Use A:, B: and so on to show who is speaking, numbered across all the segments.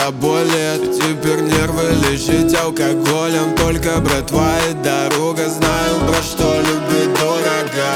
A: тобой лет. Теперь нервы лечить алкоголем. Только братва и дорога. Знаю, про что любит дорого.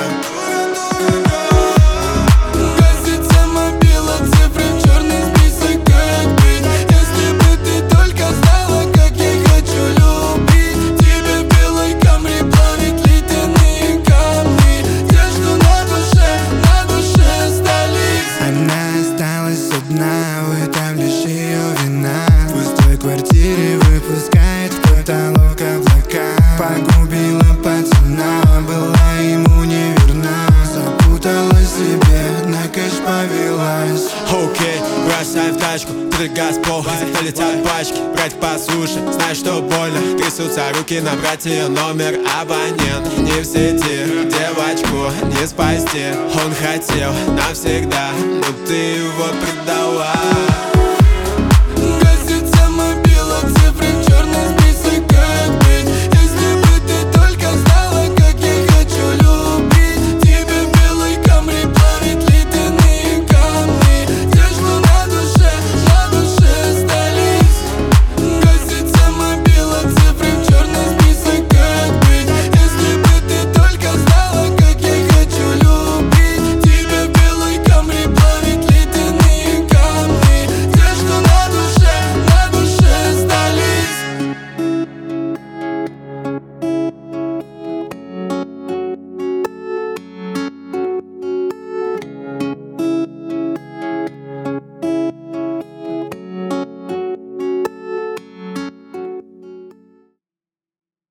B: Гасится мобила, цифры в черный список, как быть? Если бы ты только знала, как я хочу любить. Тебе в белой камре плавить ледяные камни. Те, что на душе остались.
C: Она осталась одна, в этом лишь ее вина. В пустой квартире выпускает в потолок облака. Погубила пацана, была ему неверна. Запуталась в себе, на кэш повелась.
A: Окей, бросай в тачку, газ пол, летят пачки. Брать по суше, знаешь, что больно. Трясутся руки, набрать ее номер. Абонент не в сети, девочку не спасти. Он хотел навсегда, но ты его предала.